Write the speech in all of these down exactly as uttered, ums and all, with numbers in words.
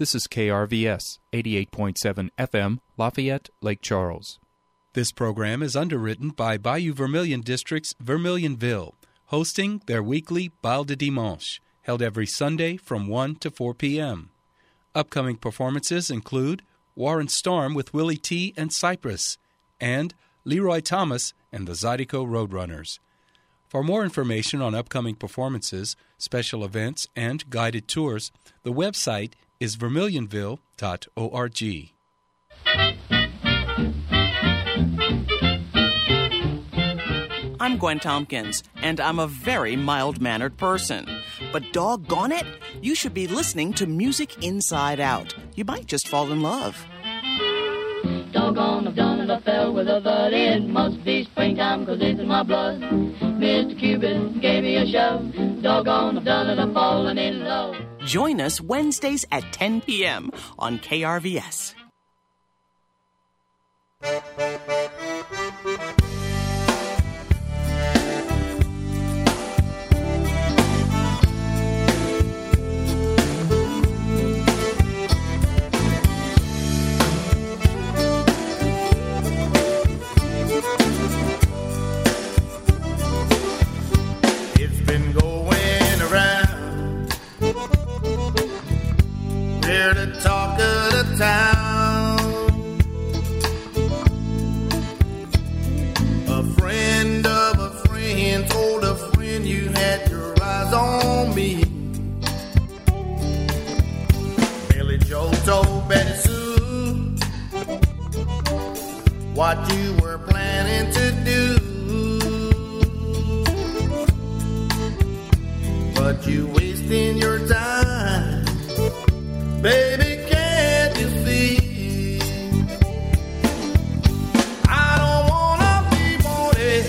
This is K R V S, eighty-eight point seven F M, Lafayette, Lake Charles. This program is underwritten by Bayou Vermilion District's Vermilionville, hosting their weekly Bal de Dimanche, held every Sunday from one to four p.m. Upcoming performances include Warren Storm with Willie T. and Cypress, and Leroy Thomas and the Zydeco Roadrunners. For more information on upcoming performances, special events, and guided tours, the website is vermilionville dot org. I'm Gwen Tompkins, and I'm a very mild-mannered person. But doggone it, you should be listening to Music Inside Out. You might just fall in love. Doggone, I've done it, I fell with a thud. It must be springtime, cause it's in my blood. Mister Cupid gave me a shove. Doggone, I've done it, I've fallen in love. Join us Wednesdays at ten p.m. on K R V S. We're the talk of the town. A friend of a friend told a friend you had your eyes on me. Billy Joe told Betty Sue what you were planning to do. But you wasting your time, baby, can't you see? I don't wanna be wanted.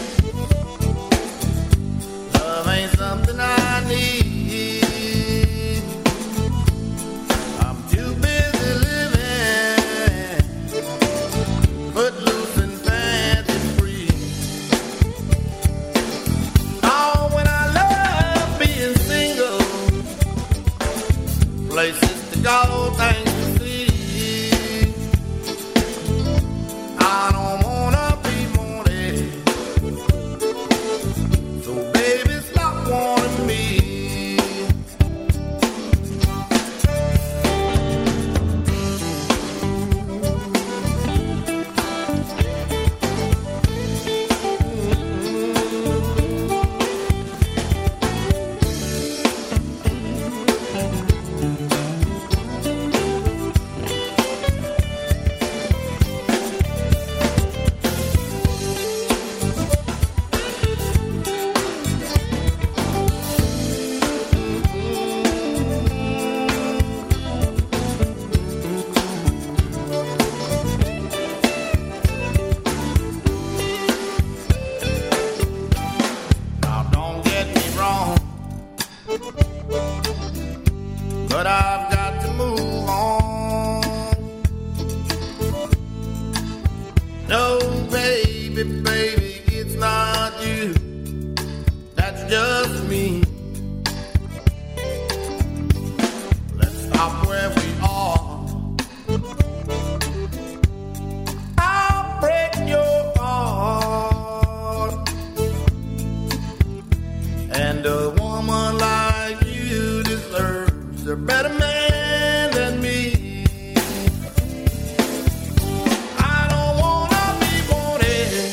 Love ain't something I need. I'm too busy living, footloose and fancy free. Oh, when I love being single, places to go, things to see. I don't wanna be wanted, so baby stop wanting me. Now don't get me wrong, but I've got to move on. No, baby, baby, it's not you, that's just me. Let's stop where we are. I'll break your heart. And a woman like you deserves a better man than me. I don't wanna be wanted.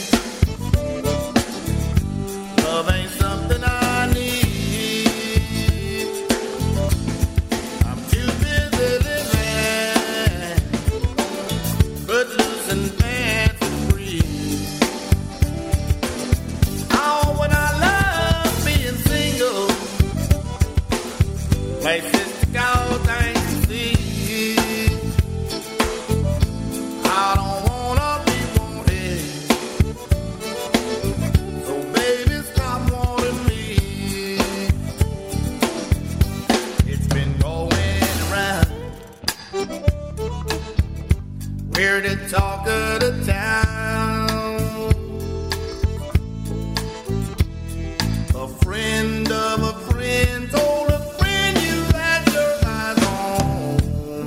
Love ain't something I need. I'm too busy living, footloose and fancy free. Oh, when I love being single, places to go, things to see. I don't wanna be wanted, so baby stop wanting me. It's been going around, we're the talk of the town. A friend of a friend told a friend you had your eyes on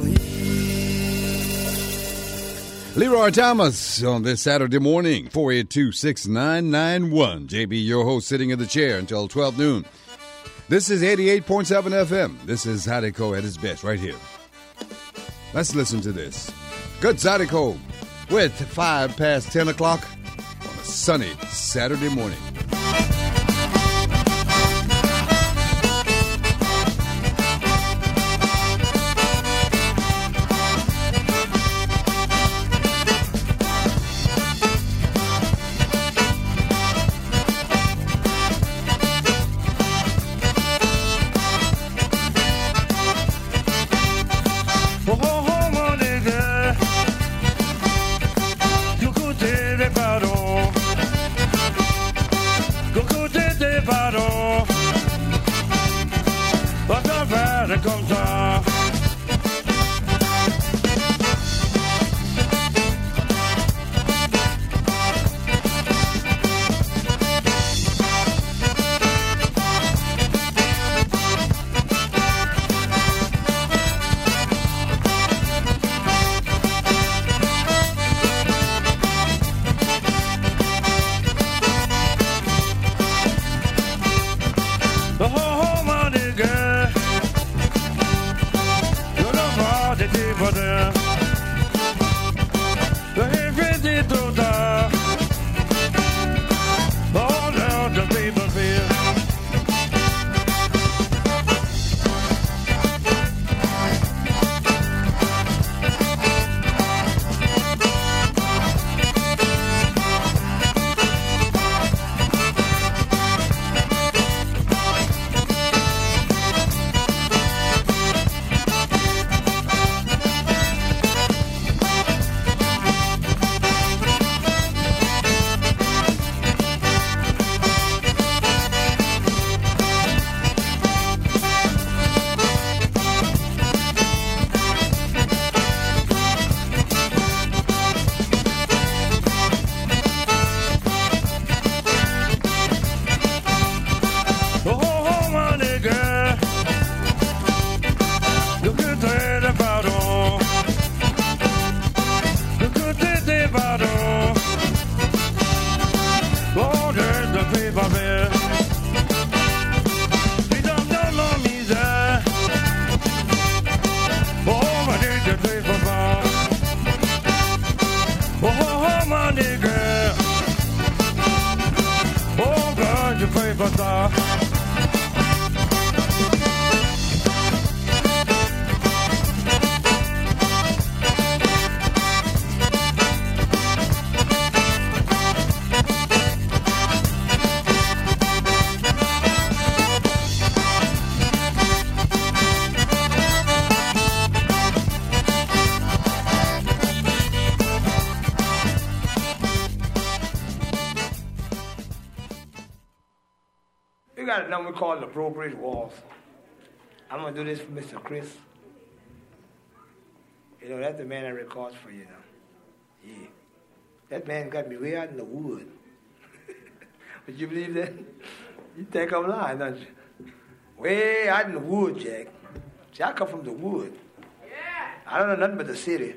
Leroy Thomas on this Saturday morning, four eight two, six nine nine one. J B, your host, sitting in the chair until twelve noon. This is eighty-eight point seven F M. This is Zydeco at its best right here. Let's listen to this. Good Zydeco with five past ten o'clock on a sunny Saturday morning. We call it the Brokerage Waltz. I'm going to do this for Mister Chris. You know, that's the man that records for you now. Yeah. That man got me way out in the wood. Would you believe that? You think I'm lying, don't you? Way out in the wood, Jack. See, I come from the wood. Yeah. I don't know nothing but the city.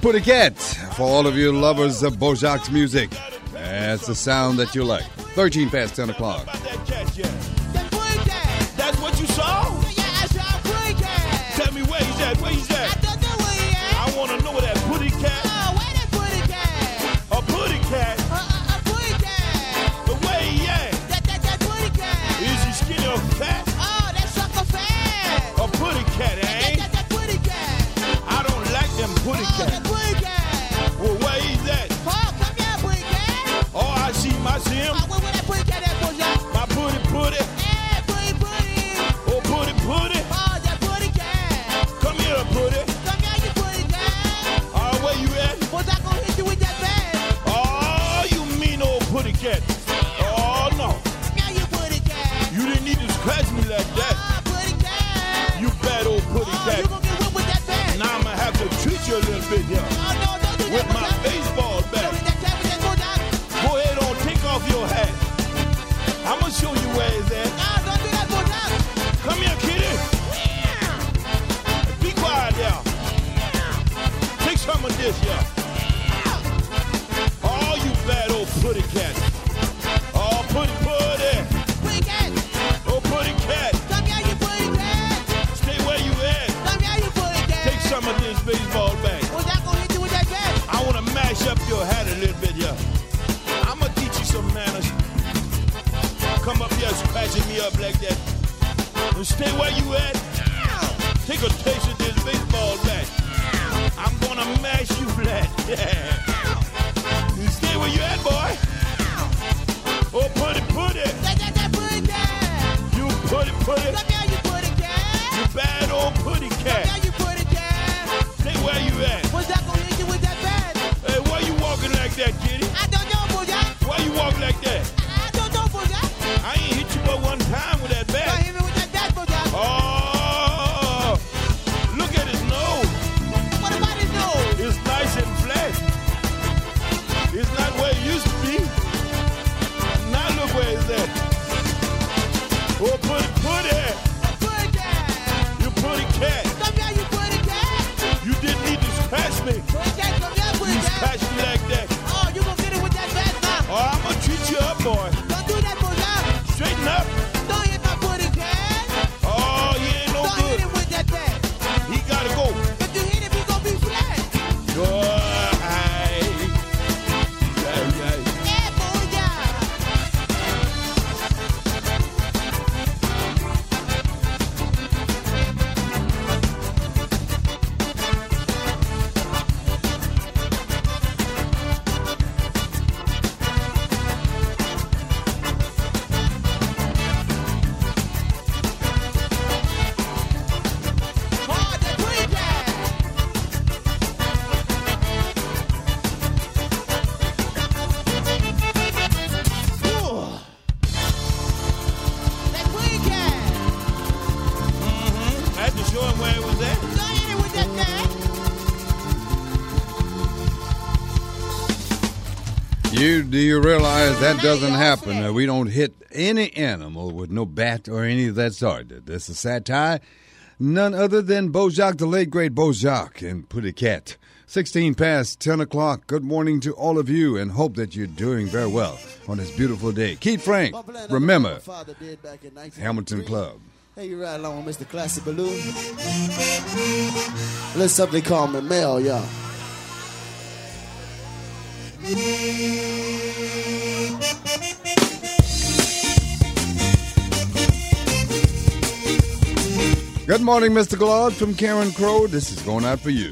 Putty Cat, for all of you lovers of Bojac's music. That's the sound that you like. thirteen past ten o'clock. That's what you saw? Yeah, I saw a putty cat. Tell me where he's at, where he's at. I don't know where he at. I want to know where that putty cat. Oh, where that putty cat? A putty cat? Uh, uh, a putty cat. But where he at? That, that, that putty cat. Is he skinny or fat? Oh, that sucker fat. A putty cat, eh? That, that, that putty cat. I don't like them putty oh, cats. That putty cat. Well, where he's at? Oh, come here, putty cat. Oh, I see him, I see him. Oh, where, where that putty cat at, Bojack? My putty, putty. Yeah, putty, putty. Oh, putty, putty. Oh, that putty cat. Come here, putty. Come here, you putty cat. Oh, where you at? Bojack gonna hit you with that bat. Oh, you mean old putty cat. Oh, no. Now you putty cat. You didn't need to scratch me like that. Oh, putty cat. You bad old putty oh, cat. You gonna get whipped with that bat. Now I'm gonna have to treat you a little bit here. Oh, no, don't do that. With my Bojack. Baseball bat. Don't hit that cat with that Bojack. Go ahead on, take off your hat. I'm gonna show you where it's at. No, don't do that, Bojack. Come here, kitty. Be quiet there. Take some of this here. Oh, you bad old putty cat. Oh, putty, putty. Putty cat. Oh, putty cat. Come here, you putty cat. Stay where you at. Come here, you putty cat. Take some of this baseball bat. Bojack gonna hit you with that bat. I wanna mash up your hat a little bit here. I'm gonna teach you some manners. Come up here scratching me up like that. And stay where you at. Take a taste of this baseball bat. I'm gonna mash you flat. Yeah. You stay where you at, boy. Oh, putty, putty. That, that, that putty cat. You putty, putty. Come here, you putty cat. You bad old putty cat. Come here, you putty cat. Stay where you at. Bojack gonna hit you with that bat. Hey, why you walking like that, kitty? I don't know, Bojack. Why you walk like that? I don't know, Bojack. I ain't hit you but one time with that bat. You hit me with that bat, Bojack. Oh, look at his nose. What about his nose? It's nice and flat. It's not where it used to be. Now look where it's at. Oh, putty, putty. Putty cat. You putty cat. Come here, you putty cat. You didn't need to scratch me. Bojack, come here, putty cat. You scratched me like that. Oh, you gonna get it with that bat now. Oh, I'm gonna treat you up, boy. Don't do that, Bojack. Straighten up. Don't hit my putty cat. Oh, he ain't no Don't good. Don't hit him with that bat. He gotta go. If you hit him, he gonna be flat. Good. Yeah, Bojack. Oh, that putty cat. Ooh. That putty cat. Mm-hmm. I had to show him where it was at. Don't hit it with that bat. You do you realize that doesn't happen? Uh, we don't hit any animal with no bat or any of that sort. This is satire. None other than Bojack, the late great Bojack, and Putty Cat. sixteen past ten o'clock. Good morning to all of you, and hope that you're doing very well on this beautiful day. Keith Frank, remember Hamilton Club. Hey, you ride along with Mister Classic Balloon. Let's something call me Mel, y'all. Good morning, Mister Claude from Karen Crow. This is going out for you.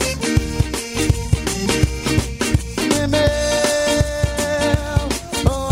Oh,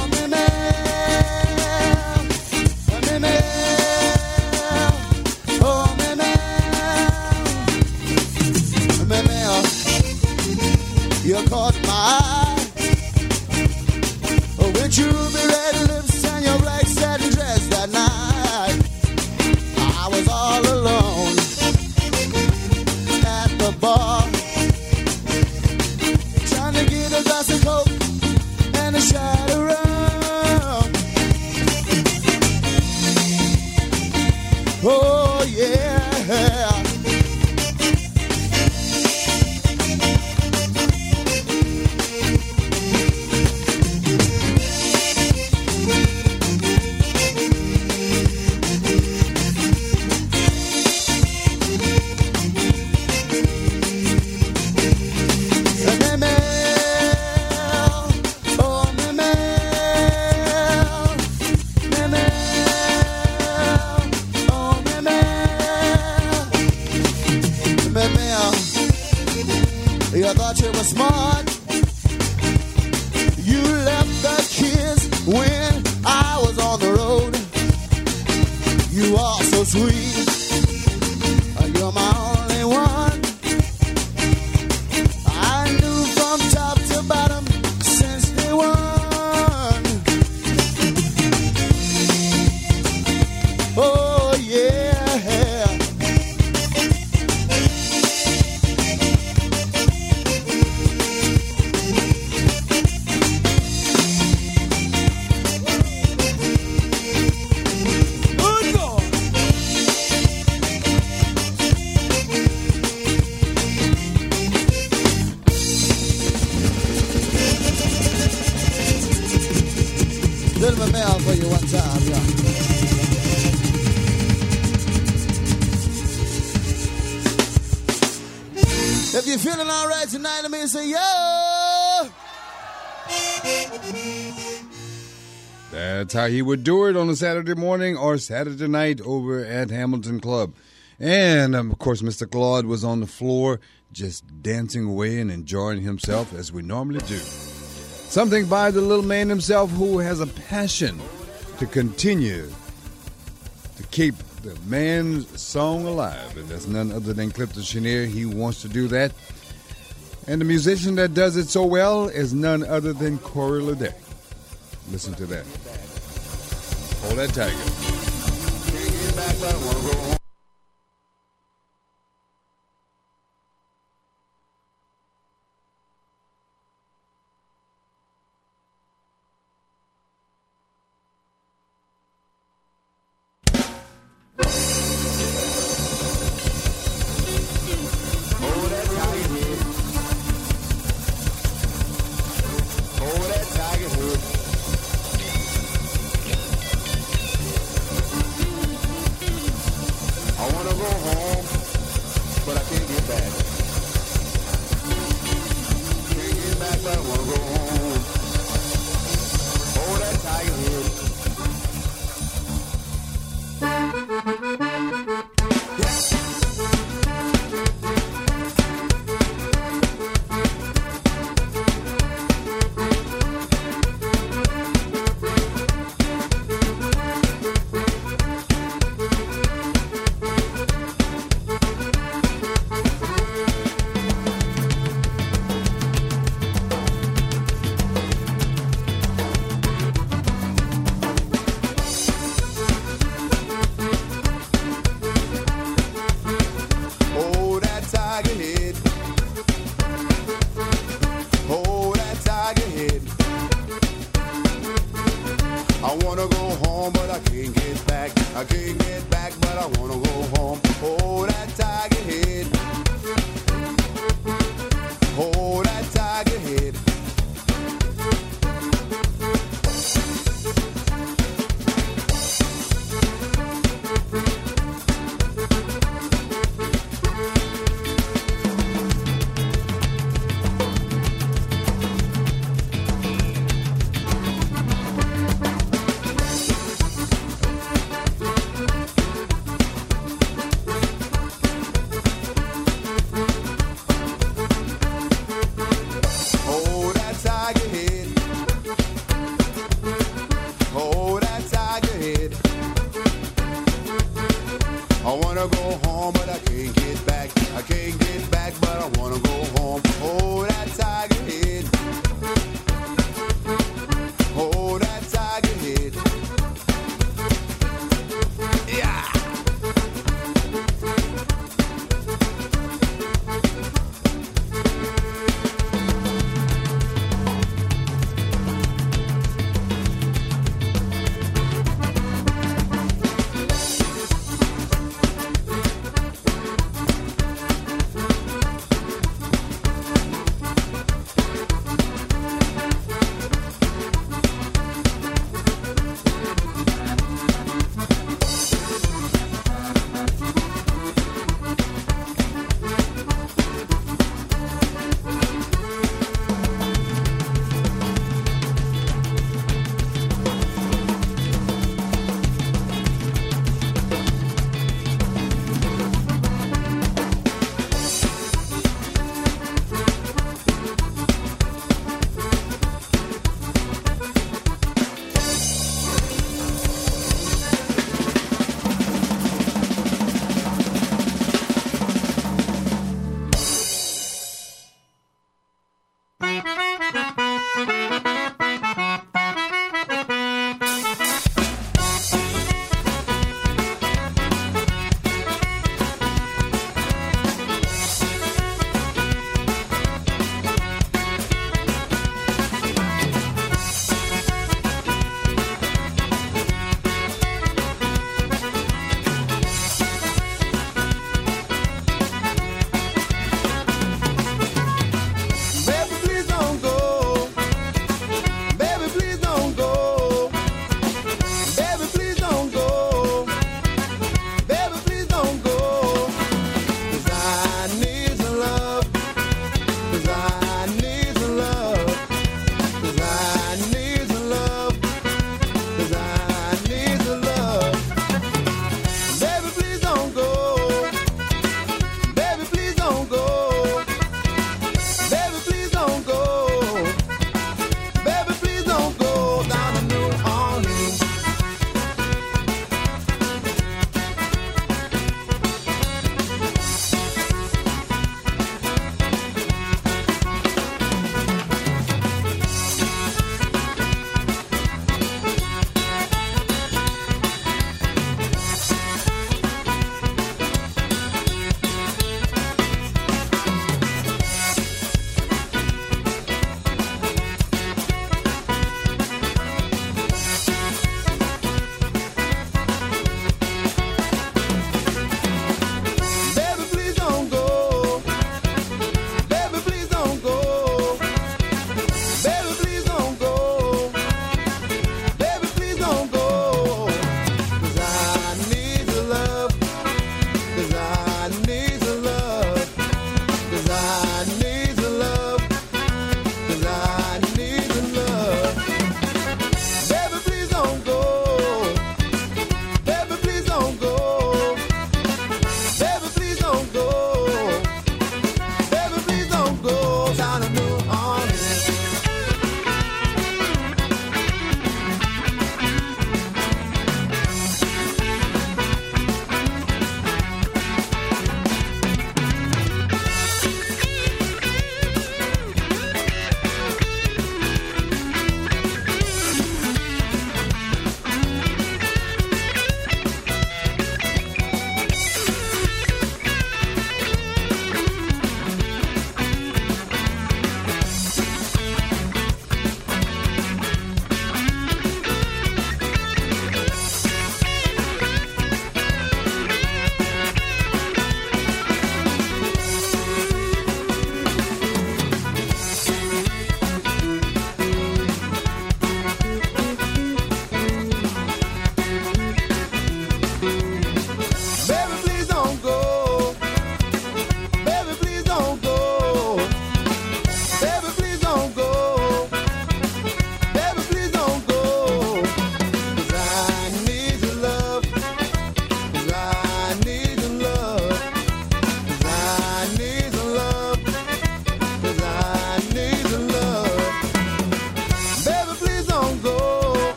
Oh, yeah. You thought you were smart. You left the kids when I was on the road. You are so sweet. You're my only one. I knew from top to bottom since day one. Oh yeah. Little bit mail for you one time, yeah. If you're feeling all right tonight, let me say, yo! That's how he would do it on a Saturday morning or Saturday night over at Hamilton Club. And, um, of course, Mister Claude was on the floor just dancing away and enjoying himself as we normally do. Something by the little man himself who has a passion to continue to keep the man's song alive. And that's none other than Clifton Chenier. He wants to do that. And the musician that does it so well is none other than Corey Leday. Listen to that. Hold that tiger.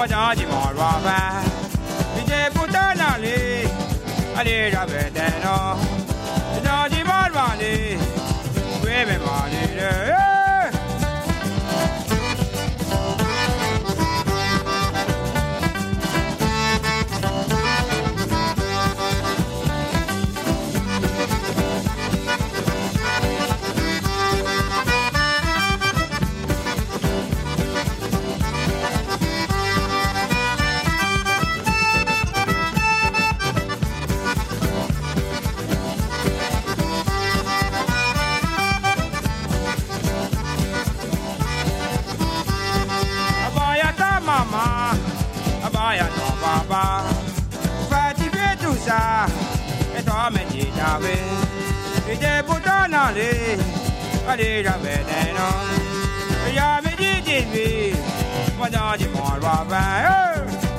Wada di mo raba. Vije putana le. Ale rabe deno. Wada di mo raba le. We me ma le. Abaya no baba, fati betusa, eto ameti dawe, ide butana le, ale dawe deno, ya me di di, wada di mo baba.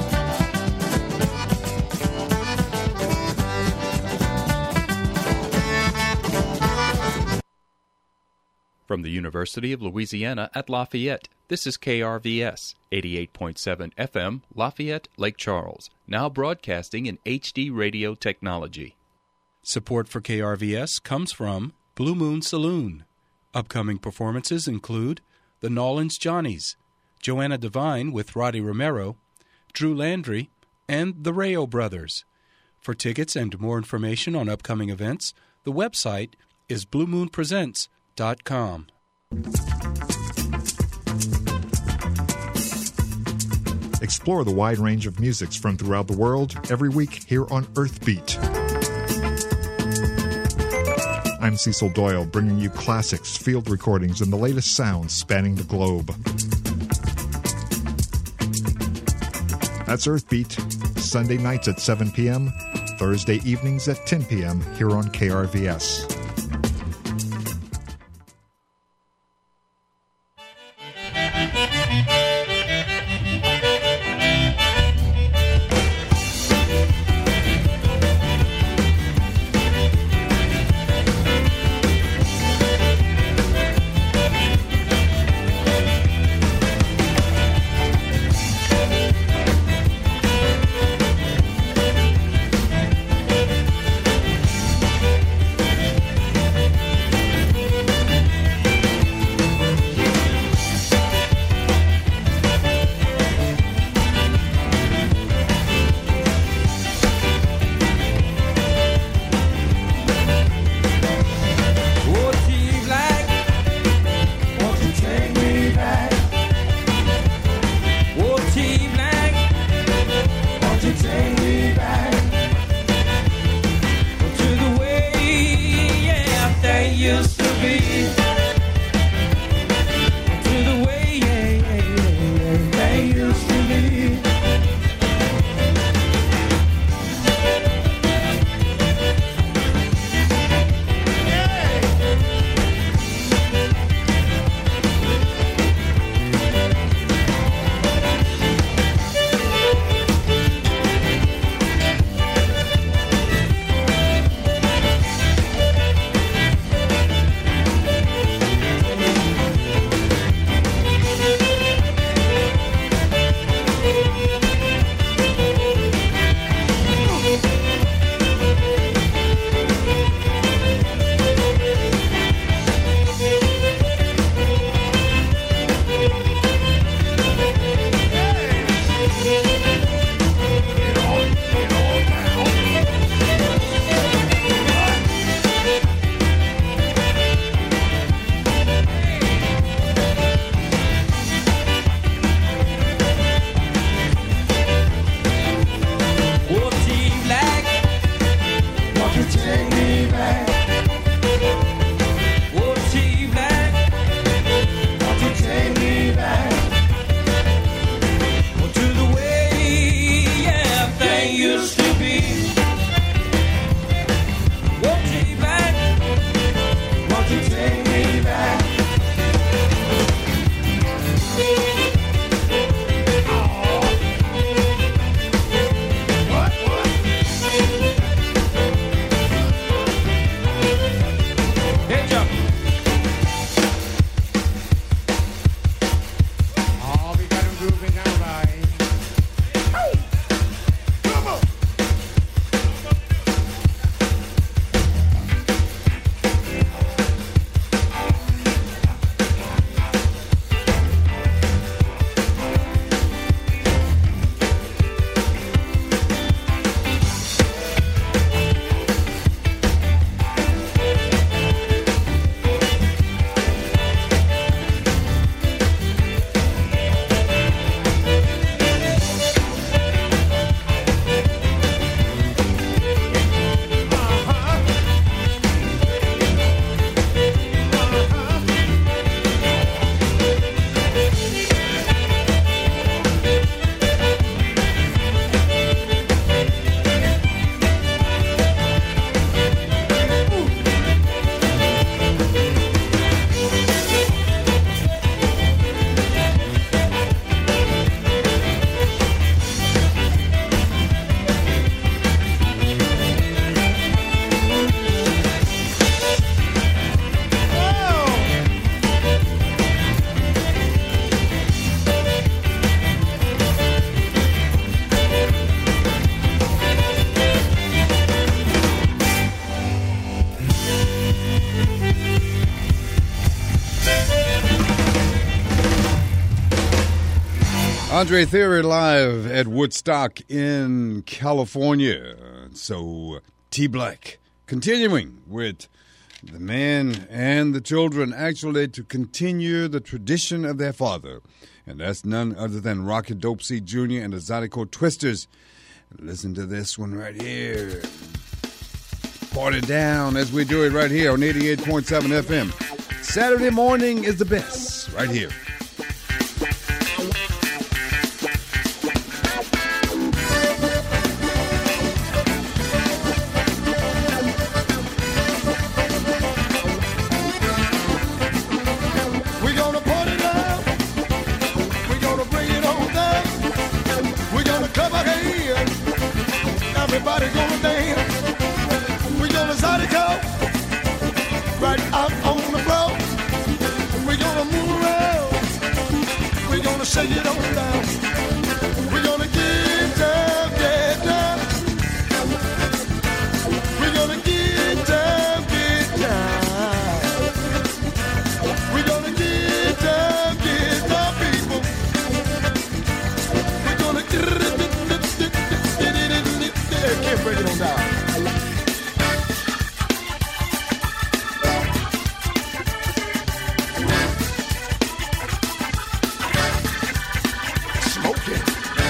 From the University of Louisiana at Lafayette, this is K R V S, eighty-eight point seven F M, Lafayette, Lake Charles, now broadcasting in H D radio technology. Support for K R V S comes from Blue Moon Saloon. Upcoming performances include the Nolans Johnnies, Joanna Devine with Roddy Romero, Drew Landry, and the Rayo Brothers. For tickets and more information on upcoming events, the website is blue moon presents dot com. Explore the wide range of musics from throughout the world every week here on Earthbeat. I'm Cecil Doyle, bringing you classics, field recordings, and the latest sounds spanning the globe. That's Earthbeat, Sunday nights at seven p.m., Thursday evenings at ten p.m. here on K R V S. Andre Theory live at Woodstock in California. So, T Black continuing with the man and the children actually to continue the tradition of their father. And that's none other than Rocky Dope C Junior and the Zydeco Twisters. Listen to this one right here. Party down as we do it right here on eighty-eight point seven F M. Saturday morning is the best right here. Everybody gonna dance. We gonna Zydeco right out on the floor. We gonna move around. We gonna shake it on down. We gonna get down, get down. We gonna get down, get down. We gonna get down, get down, people. We gonna get can't break it on down. Smoking.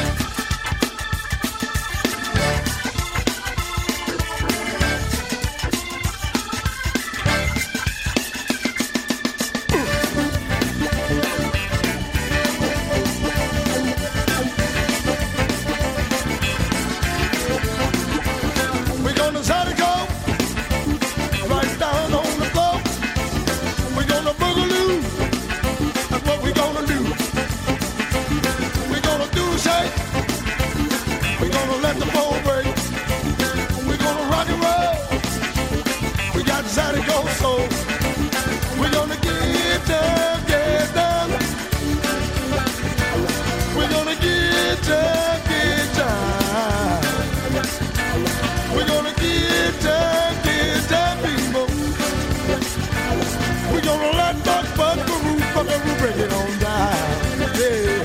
Bring it on down, yeah.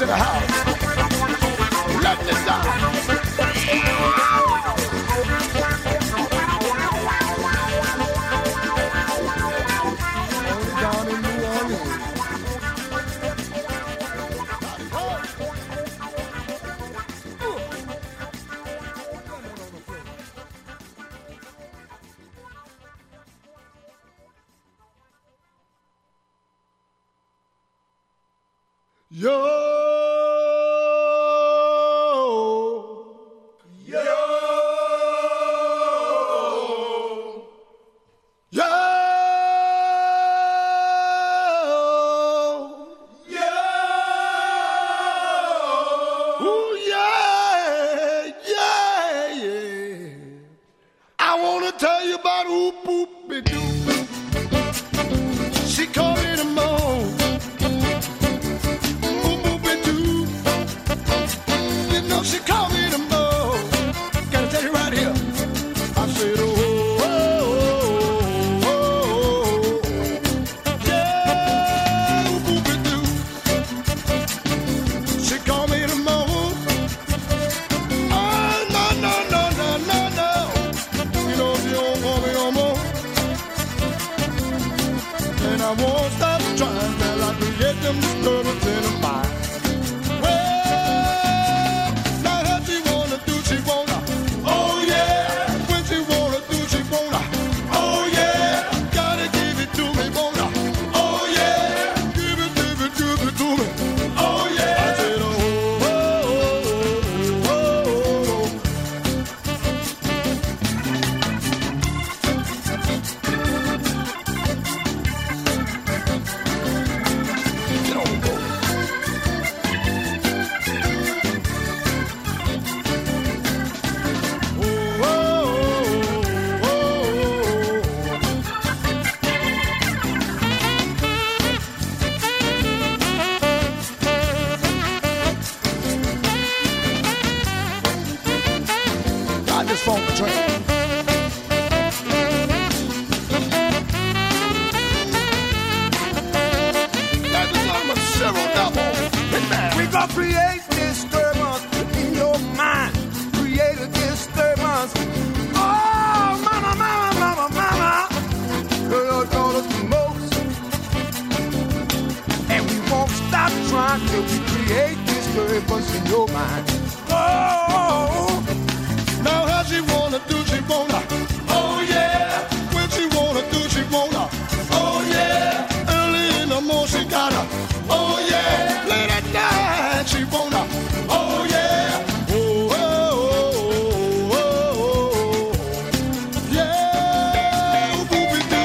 in the house. Let this down. Down in New Orleans. Yo, yo, yo, yo, ooh, yeah, yeah, yeah. I want to tell you about Oop Oop Doo. She called me the moon. She called me the moon. Gotta tell you right here. I said, oh, oh, oh, oh, oh. Yeah, boop-a-doo. She called me the moon. Oh, no, no, no, no, no, no. You know she don't call me no more. And I won't stop trying till I create them disturbance in the mind. Create disturbance in your mind. Create a disturbance. Oh, mama, mama, mama, mama. Girl, taught us the most. And we won't stop trying till we create disturbance in your mind. Oh, now how she wanna do, she wanna. Oh, yeah. When she wanna do, she wanna. Oh, yeah. Early in the morning, she gotta. Oh, yeah. Late at night, she wanna. Oh, yeah. Oh, oh, oh, oh, oh. Yeah. Boopy-doo.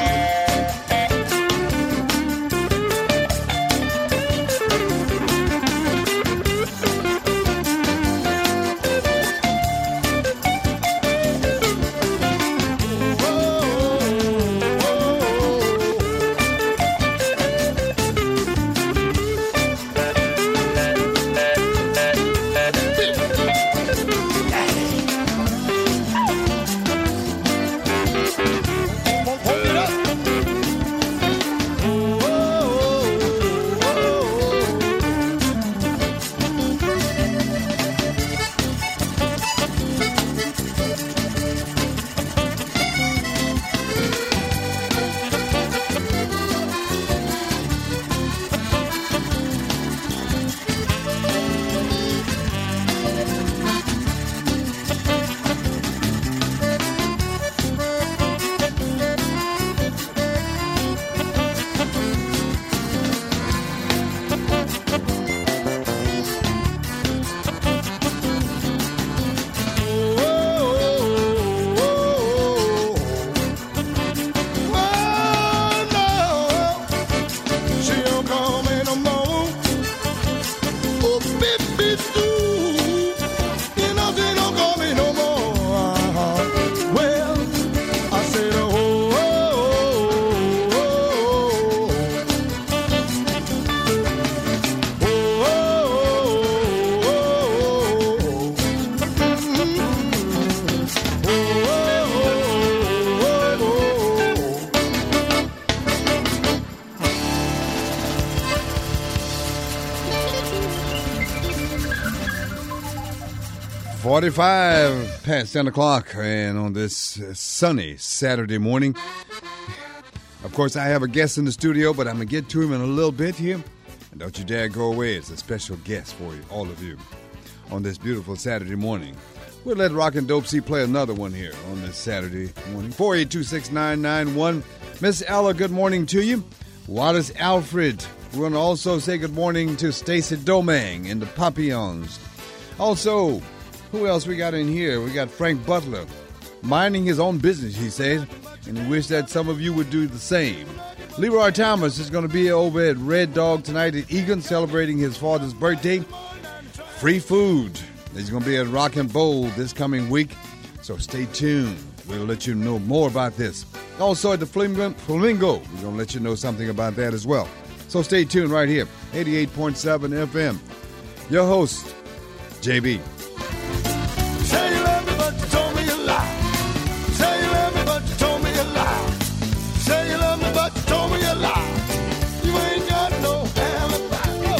forty-five past ten o'clock, and on this uh, sunny Saturday morning. Of course, I have a guest in the studio, but I'm going to get to him in a little bit here. And don't you dare go away. It's a special guest for you, all of you, on this beautiful Saturday morning. We'll let Rockin' Dope C play another one here on this Saturday morning. four eight two, six nine nine one. Miss Ella, good morning to you. Wallace Alfred. We're going to also say good morning to Stacy Domang in the Papillons. Also, who else we got in here? We got Frank Butler, minding his own business, he says, and he wished that some of you would do the same. Leroy Thomas is going to be over at Red Dog tonight at Egan, celebrating his father's birthday. Free food. He's going to be at Rock and Bowl this coming week, so stay tuned. We'll let you know more about this. Also at the Flamingo, Flamingo, we're going to let you know something about that as well. So stay tuned right here, eighty-eight point seven F M. Your host, J B. Say you love me, but you told me a lie. Say you love me, but you told me a lie. Say you love me, but you told me a lie. You ain't got no alibi.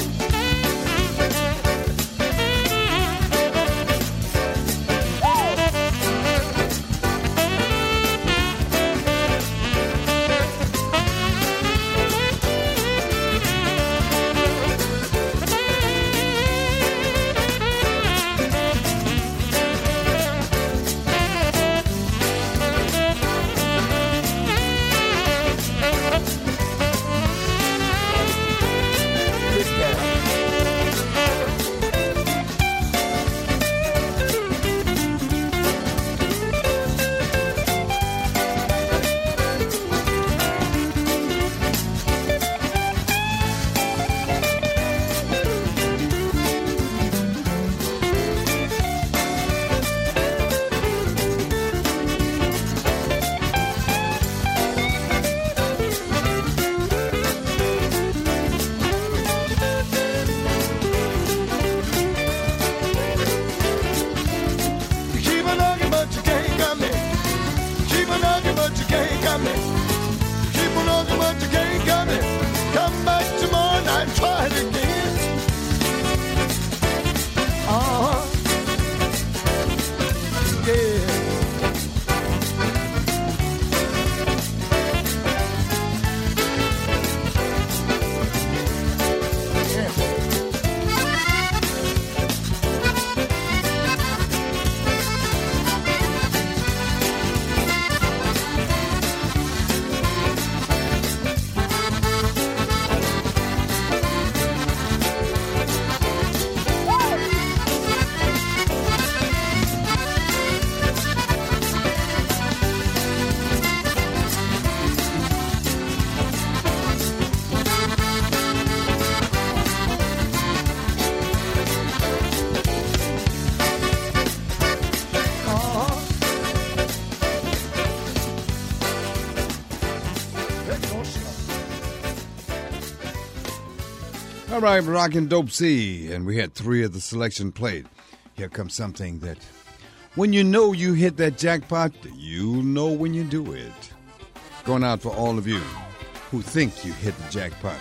All right, Rockin' Dope C, and we had three of the selection played. Here comes something that, when you know you hit that jackpot, you know when you do it. Going out for all of you who think you hit the jackpot.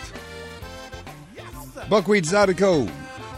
Buckwheat Zydeco,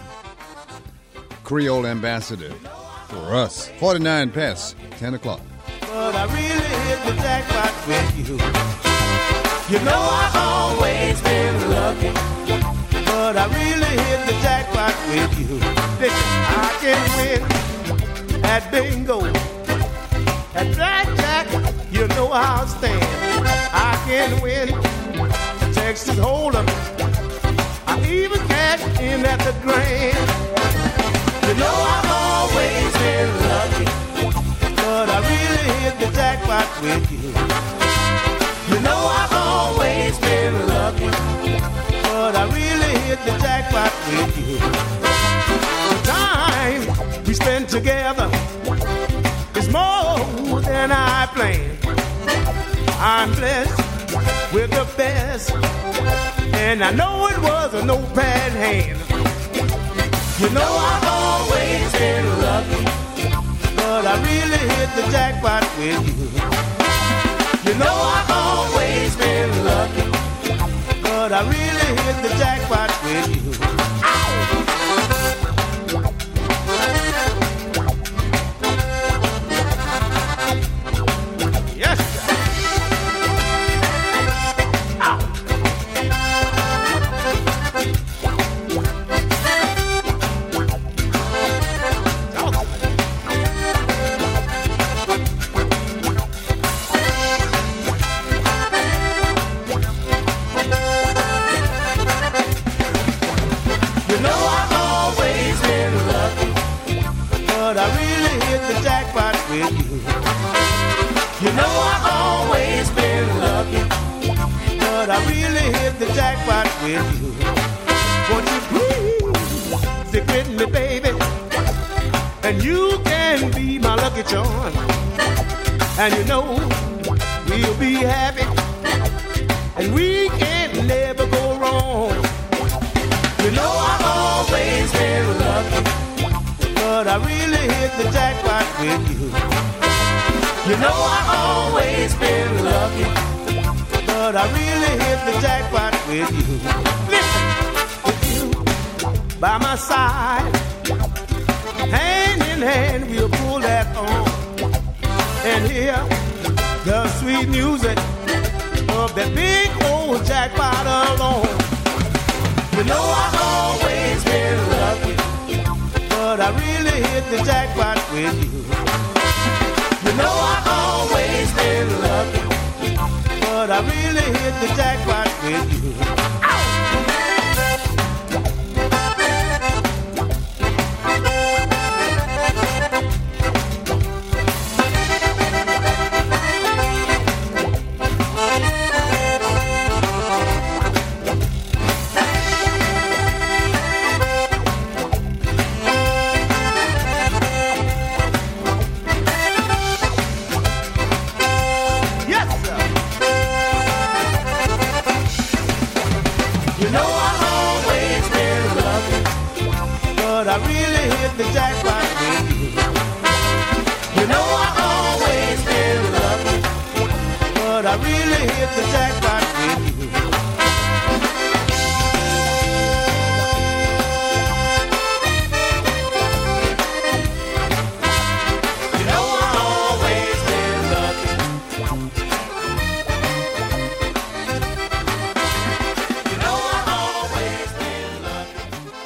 Creole Ambassador, for us. forty-nine past ten o'clock. But I really hit the jackpot with you. You know I've always been lucky. But I really hit the jackpot with you. Listen, I can win at bingo, at blackjack, you know I'll stand. I can win Texas Hold'em, I even cash in at the Grand. You know I've always been lucky, but I really hit the jackpot with you. You know I've always been lucky, but I really hit the jackpot with you. The time we spend together is more than I planned. I'm blessed with the best, and I know it was a notepad hand. You know I've always been lucky, but I really hit the jackpot with you. You know I've always been lucky, but I really hit the jackpot with you. Ow! I really hit the jackpot with you. You know I've always been lucky, but I really hit the jackpot with you. Won't you please stick with me, baby? And you can be my lucky charm. And you know we'll be happy, and we can never go wrong. You know I've always been lucky, but I really hit the jackpot with you. You know I've always been lucky, but I really hit the jackpot with you. Listen, with you by my side, hand in hand, we'll pull that on and hear the sweet music of that big old jackpot alone. You know I've always been lucky, but I really hit the jackpot with you. You know I've always been lucky, but I really hit the jackpot with you. I really hit the jackpot with you. You know I've always been lucky, but I really hit the jackpot with you. You know I've always been lucky. You know I've always been lucky.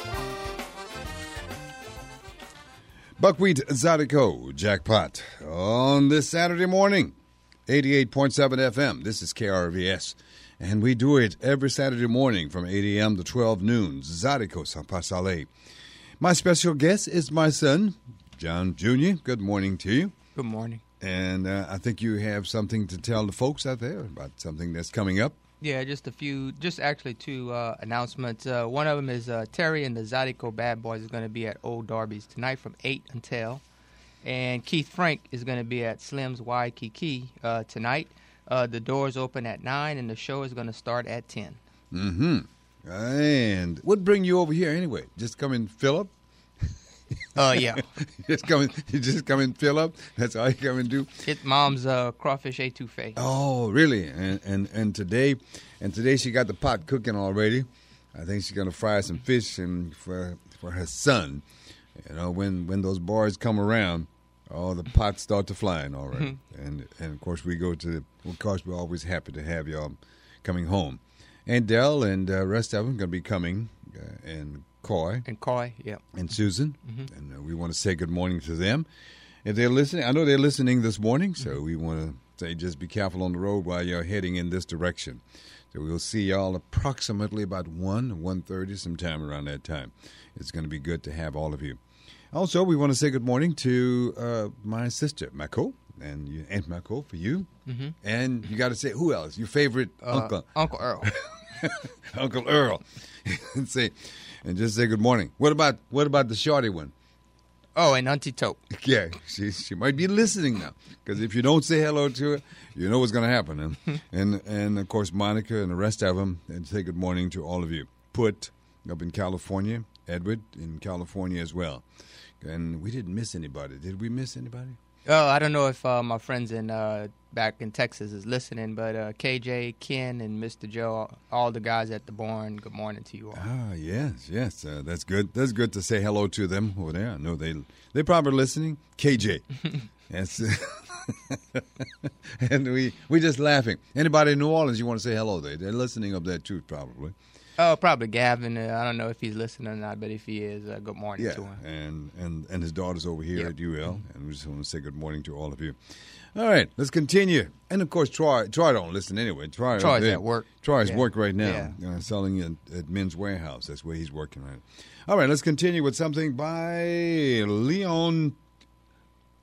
Buckwheat Zydeco Jackpot on this Saturday morning, eighty-eight point seven F M. This is K R V S, and we do it every Saturday morning from eight a.m. to twelve noon. Zydeco San Pasale. My special guest is my son, John Junior Good morning to you. Good morning. And uh, I think you have something to tell the folks out there about something that's coming up. Yeah, just a few, just actually two uh, announcements. Uh, one of them is uh, Terry and the Zydeco Bad Boys is going to be at Old Darby's tonight from eight until. And Keith Frank is going to be at Slim's Waikiki uh, tonight. Uh, the doors open at nine, and the show is going to start at ten. Mm-hmm. And what bring you over here anyway? Just come and fill up? Uh, yeah. just come and, you just come and fill up? That's all you come and do? It's Mom's uh, crawfish etouffee. Oh, really? And, and and today and today she got the pot cooking already. I think she's going to fry some fish and for for her son. You know, when, when those boys come around, all the pots start to flying already. Mm-hmm. And and of course we go to the, of course we're always happy to have y'all coming home. And Dell and the uh, rest of them going to be coming uh, and Coy. And Coy, yeah. And Susan. Mm-hmm. And uh, we want to say good morning to them. If they're listening, I know they're listening this morning, so we want to say just be careful on the road while you're heading in this direction. So we'll see y'all approximately about one, one thirty, sometime around that time. It's going to be good to have all of you. Also, we want to say good morning to uh, my sister, Mako, and you, Aunt Mako for you. Mm-hmm. And you got to say, who else? Your favorite uh, uncle. Uncle Earl. Uncle Earl. and say, and just say good morning. What about what about the shorty one? Oh, and Auntie Tope. Yeah, she she might be listening now. Because if you don't say hello to her, you know what's going to happen. And, and and of course Monica and the rest of them. And say good morning to all of you. Put up in California, Edward in California as well. And we didn't miss anybody. Did we miss anybody? Oh, I don't know if uh, my friends in uh, back in Texas is listening, but uh, K J, Ken, and Mister Joe, all the guys at the barn, good morning to you all. Ah, yes, yes. Uh, that's good. That's good to say hello to them over there. I know they, they're probably listening. K J. Yes. And we we just laughing. Anybody in New Orleans you want to say hello, they, they're listening up there too, probably. Oh, probably Gavin. Uh, I don't know if he's listening or not, but if he is, uh, good morning yeah, to him. and, and, and his daughter's over here yep. at U L, and we just want to say good morning to all of you. All right, let's continue. And, of course, Troy Troy don't listen anyway. Troy, Troy's at work. Troy's yeah. work right now, yeah. uh, selling at, at Men's Warehouse. That's where he's working right now. All right, let's continue with something by Leon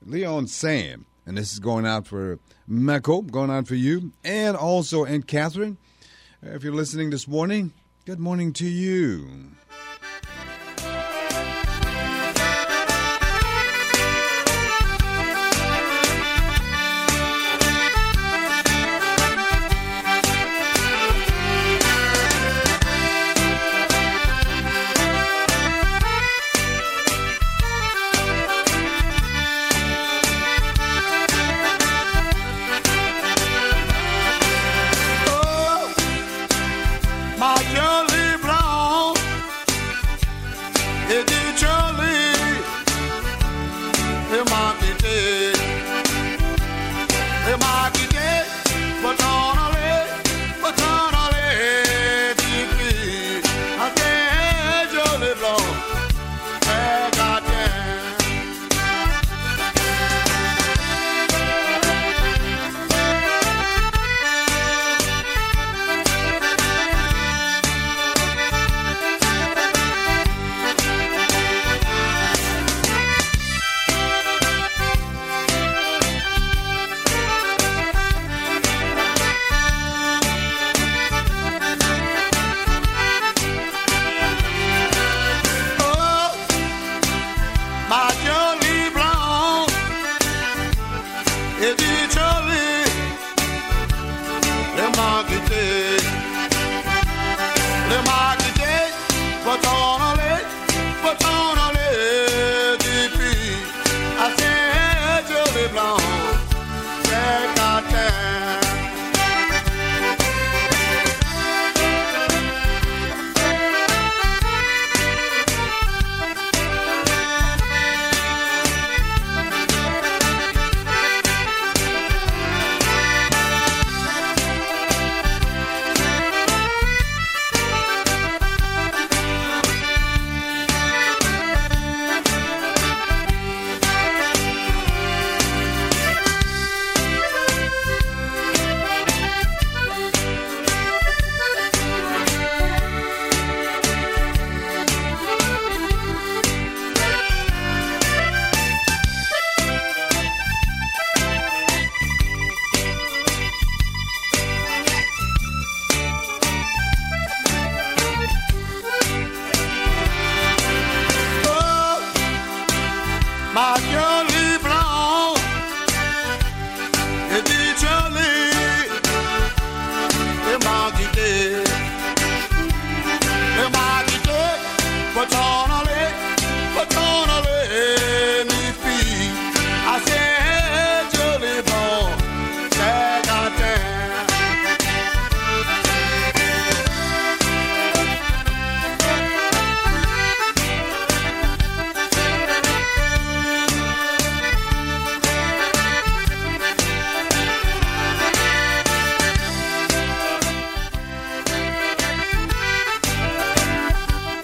Leon Sam. And this is going out for Mecco, going out for you, and also Aunt Catherine. If you're listening this morning, good morning to you.